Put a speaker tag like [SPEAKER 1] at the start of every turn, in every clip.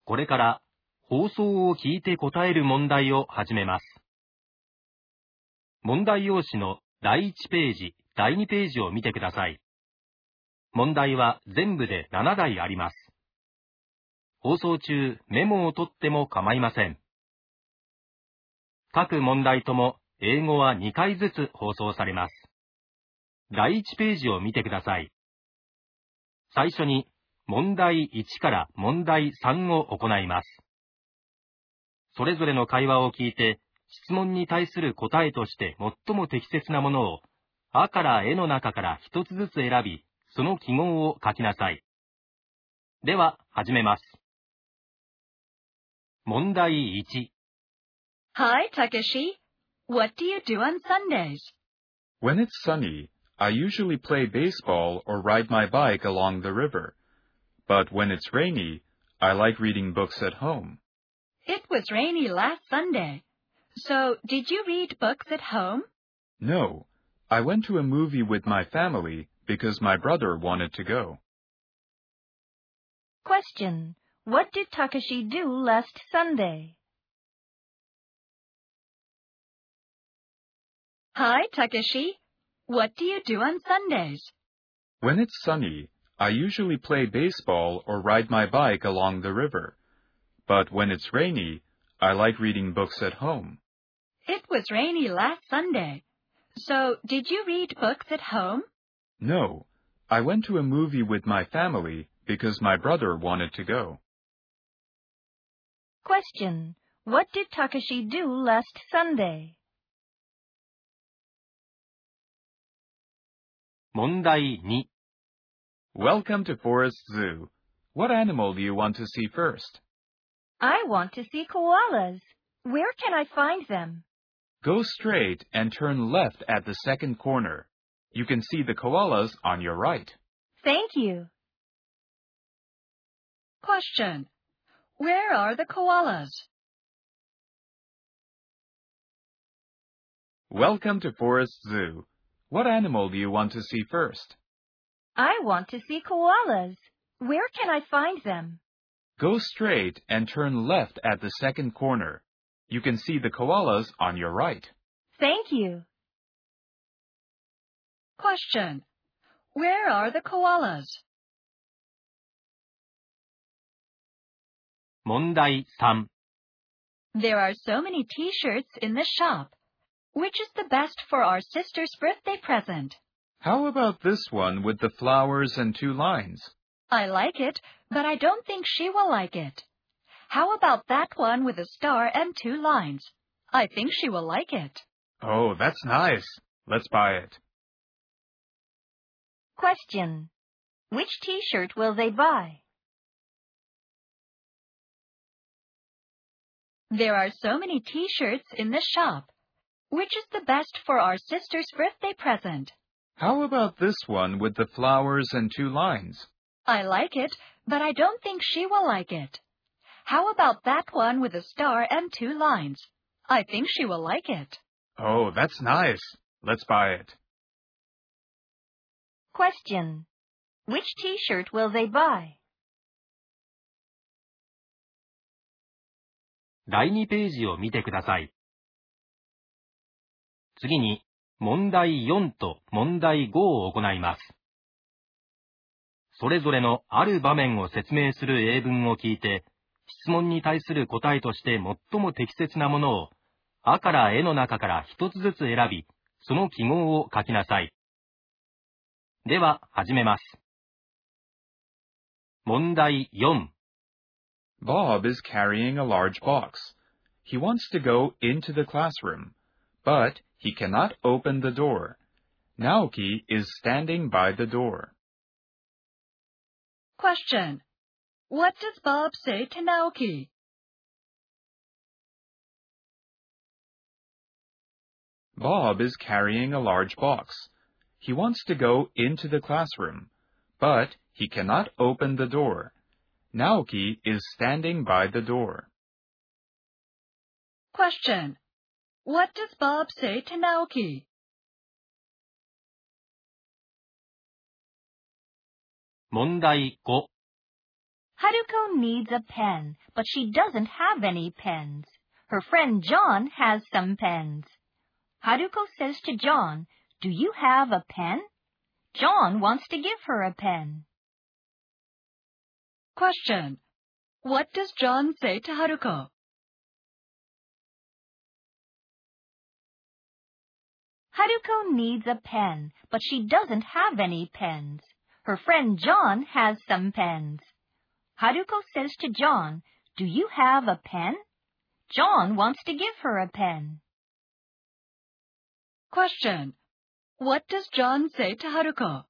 [SPEAKER 1] これから放送を聞いて答える問題を始めます。問題用紙の第1ページ、第2ページを見てください。問題は全部で7題あります。放送中、メモを取っても構いません。各問題とも英語は2回ずつ放送されます。第1ページを見てください。最初に問題1から問題3を行います。それぞれの会話を聞いて、質問に対する答えとして最も適切なものを、あからえの中から一つずつ選び、その記号を書きなさい。では、始めます。問題1。
[SPEAKER 2] Hi, Takeshi. What do you do on Sundays?
[SPEAKER 3] When it's sunny, I usually play baseball or ride my bike along the river. But when it's rainy, I like reading books at home.
[SPEAKER 2] It was rainy last Sunday. So, did you read books at home?
[SPEAKER 3] No, I went to a movie with my family because my brother wanted to go.
[SPEAKER 4] Question. What did Takeshi do last Sunday?
[SPEAKER 2] Hi, Takeshi. What do you do on Sundays?
[SPEAKER 3] When it's sunny, I usually play baseball or ride my bike along the river. But when it's rainy, I like reading books at home.
[SPEAKER 2] It was rainy last Sunday. So, did you read books at home?
[SPEAKER 3] No, I went to a movie with my family because my brother wanted to go.
[SPEAKER 4] Question. What did Takeshi do last Sunday?
[SPEAKER 1] 問題2。
[SPEAKER 3] Welcome to Forest Zoo. What animal do you want to see first?
[SPEAKER 4] I want to see koalas. Where can I find them?
[SPEAKER 3] Go straight and turn left at the second corner. You can see the koalas on your right.
[SPEAKER 4] Thank you.
[SPEAKER 2] Question. Where are the koalas?
[SPEAKER 3] Welcome to Forest Zoo. What animal do you want to see first?
[SPEAKER 4] I want to see koalas. Where can I find them?
[SPEAKER 3] Go straight and turn left at the second corner. You can see the koalas on your right.
[SPEAKER 4] Thank you.
[SPEAKER 2] Question. Where are the koalas?
[SPEAKER 1] 問題3。
[SPEAKER 2] There are so many t-shirts in the shop. Which is the best for our sister's birthday present?
[SPEAKER 3] How about this one with the flowers and 2 lines?
[SPEAKER 2] I like it, but I don't think she will like it. How about that one with a star and 2 lines? I think she will like it.
[SPEAKER 3] Oh, that's nice. Let's buy it.
[SPEAKER 4] Question. Which t-shirt will they buy?
[SPEAKER 2] There are so many t-shirts in the shop. Which is the best for our sister's birthday present?
[SPEAKER 3] How about this one with the flowers and 2 lines?
[SPEAKER 2] I like it, but I don't think she will like it. How about that one with a star and 2 lines? I think she will like it.
[SPEAKER 3] Oh, that's nice. Let's buy it.
[SPEAKER 4] Question. Which t-shirt will they buy?
[SPEAKER 1] 第2ページを見てください。次に、問題4と問題5を行います。それぞれのある場面を説明する英文を聞いて、質問に対する答えとして最も適切なものを、あからえの中から一つずつ選び、その記号を書きなさい。では、始めます。問題4。
[SPEAKER 3] Bob is carrying a large box. He wants to go into the classroom, but he cannot open the door. Naoki is standing by the door.
[SPEAKER 2] Question. What does Bob say to Naoki?
[SPEAKER 3] Bob is carrying a large box. He wants to go into the classroom, but he cannot open the door. Naoki is standing by the door.
[SPEAKER 2] Question. What does Bob say to Naoki?
[SPEAKER 1] 問題5。
[SPEAKER 4] Haruko needs a pen, but she doesn't have any pens. Her friend John has some pens. Haruko says to John, "Do you have a pen?" John wants to give her a pen.
[SPEAKER 2] Question. What does John say to Haruko?
[SPEAKER 4] Haruko needs a pen, but she doesn't have any pens. Her friend John has some pens. Haruko says to John, "Do you have a pen?" John wants to give her a pen.
[SPEAKER 2] Question. What does John say to Haruko?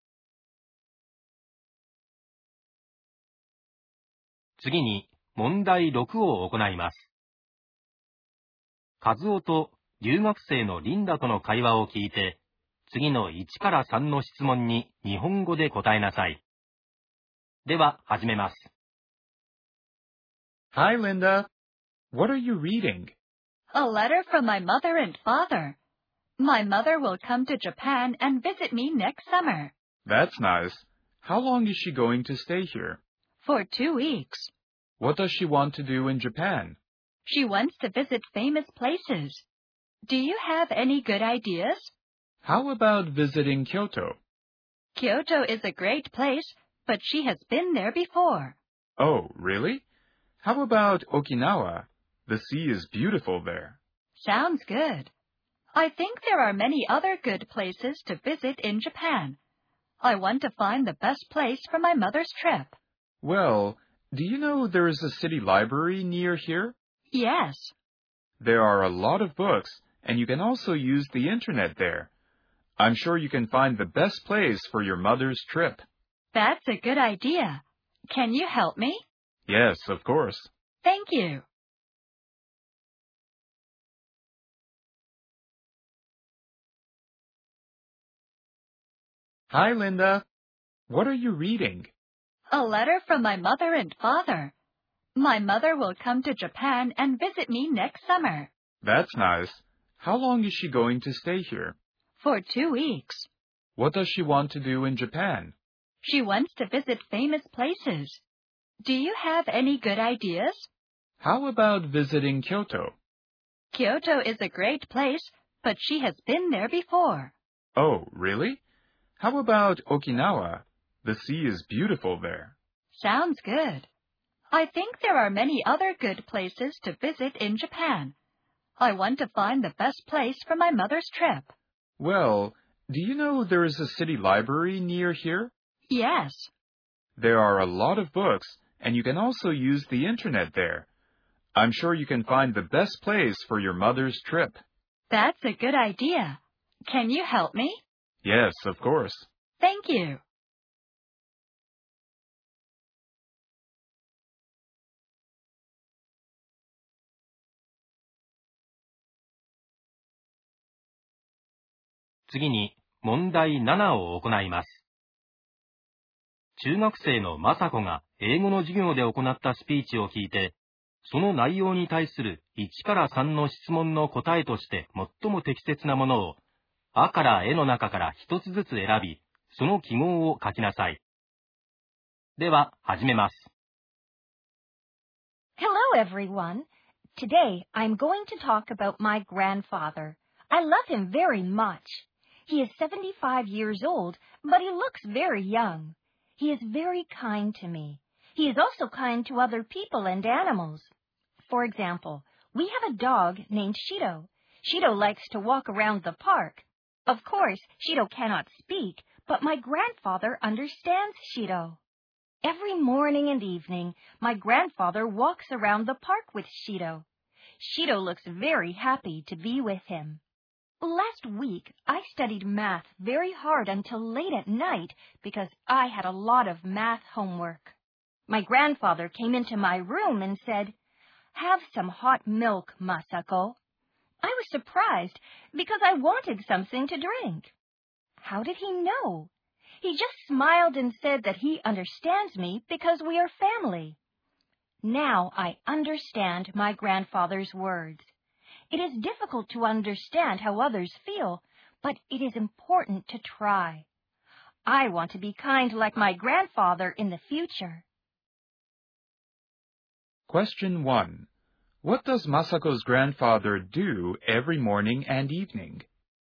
[SPEAKER 1] 次に問題6を行います。和夫と留学生のリンダとの会話を聞いて、次の1から3の質問に日本語で答えなさい。では、始めます。
[SPEAKER 3] Hi, Linda. What are you reading?
[SPEAKER 2] A letter from my mother and father. My mother will come to Japan and visit me next summer.
[SPEAKER 3] That's nice. How long is she going to stay here?
[SPEAKER 2] For 2 weeks.
[SPEAKER 3] What does she want to do in Japan?
[SPEAKER 2] She wants to visit famous places. Do you have any good ideas?
[SPEAKER 3] How about visiting Kyoto?
[SPEAKER 2] Kyoto is a great place, but she has been there before.
[SPEAKER 3] Oh, really? How about Okinawa? The sea is beautiful there.
[SPEAKER 2] Sounds good. I think there are many other good places to visit in Japan. I want to find the best place for my mother's trip.
[SPEAKER 3] Well, do you know there is a city library near here?
[SPEAKER 2] Yes.
[SPEAKER 3] There are a lot of books, and you can also use the internet there. I'm sure you can find the best place for your mother's trip.
[SPEAKER 2] That's a good idea. Can you help me?
[SPEAKER 3] Yes, of course.
[SPEAKER 2] Thank you.
[SPEAKER 3] Hi, Linda. What are you reading?
[SPEAKER 2] A letter from my mother and father. My mother will come to Japan and visit me next summer.
[SPEAKER 3] That's nice. How long is she going to stay here?
[SPEAKER 2] For 2 weeks.
[SPEAKER 3] What does she want to do in Japan?
[SPEAKER 2] She wants to visit famous places. Do you have any good ideas?
[SPEAKER 3] How about visiting Kyoto?
[SPEAKER 2] Kyoto is a great place, but she has been there before.
[SPEAKER 3] Oh, really? How about Okinawa? The sea is beautiful there.
[SPEAKER 2] Sounds good. I think there are many other good places to visit in Japan. I want to find the best place for my mother's trip.
[SPEAKER 3] Well, do you know there is a city library near here?
[SPEAKER 2] Yes.
[SPEAKER 3] There are a lot of books, and you can also use the internet there. I'm sure you can find the best place for your mother's trip.
[SPEAKER 2] That's a good idea. Can you help me?
[SPEAKER 3] Yes, of course.
[SPEAKER 2] Thank you.
[SPEAKER 1] 次に問題7を行います。中学生の雅子が英語の授業で行ったスピーチを聞いて、その内容に対する1から3の質問の答えとして最も適切なものを、あからえの中から一つずつ選び、その記号を書きなさい。では、始めます。
[SPEAKER 4] Hello, everyone. Today, I'm going to talk about my grandfather. I love him very much. He is 75 years old, but he looks very young. He is very kind to me. He is also kind to other people and animals. For example, we have a dog named Shido. Shido likes to walk around the park. Of course, Shido cannot speak, but my grandfather understands Shido. Every morning and evening, my grandfather walks around the park with Shido. Shido looks very happy to be with him. Last week, I studied math very hard until late at night because I had a lot of math homework. My grandfather came into my room and said, "Have some hot milk, Masako." I was surprised because I wanted something to drink. How did he know? He just smiled and said that he understands me because we are family. Now I understand my grandfather's words. It is difficult to understand how others feel, but it is important to try. I want to be kind like my grandfather in the future.
[SPEAKER 3] Question 1. What does Masako's grandfather do every morning and evening?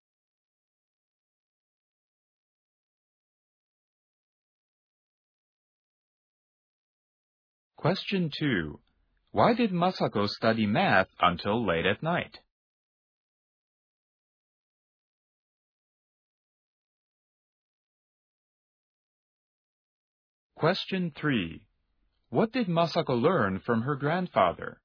[SPEAKER 3] Question 2. Why did Masako study math until late at night? Question 3. What did Masako learn from her grandfather?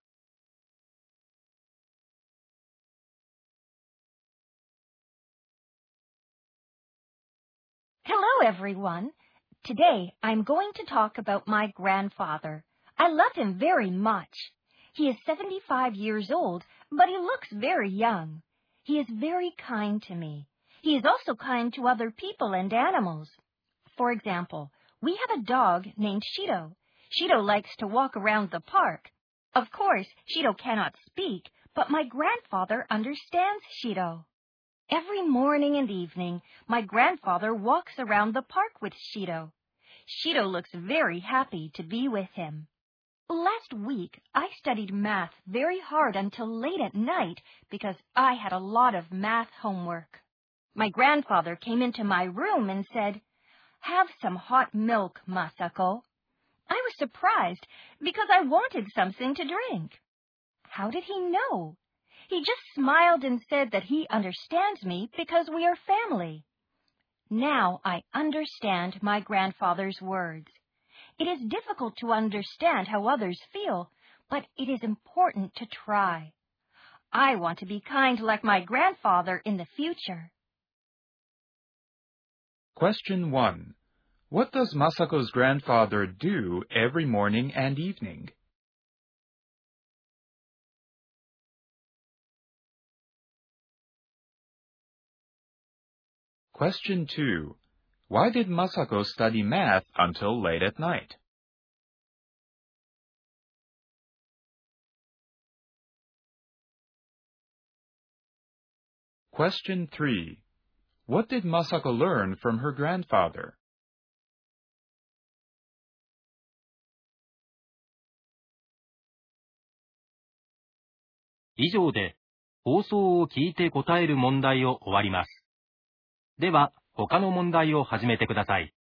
[SPEAKER 4] Hello, everyone. Today, I'm going to talk about my grandfather. I love him very much. He is 75 years old, but he looks very young. He is very kind to me. He is also kind to other people and animals. For example, we have a dog named Shido. Shido likes to walk around the park. Of course, Shido cannot speak, but my grandfather understands Shido. Every morning and evening, my grandfather walks around the park with Shido. Shido looks very happy to be with him. Last week, I studied math very hard until late at night because I had a lot of math homework. My grandfather came into my room and said, "Have some hot milk, Masako." I was surprised because I wanted something to drink. How did he know? He just smiled and said that he understands me because we are family. Now I understand my grandfather's words. It is difficult to understand how others feel, but it is important to try. I want to be kind like my grandfather in the future.
[SPEAKER 3] Question 1. What does Masako's grandfather do every morning and evening? Question 2. Why did Masako study math until late at night? Question 3. What did Masako learn from her grandfather?
[SPEAKER 1] 以上で放送を聞いて答える問題を終わります。では、他の問題を始めてください。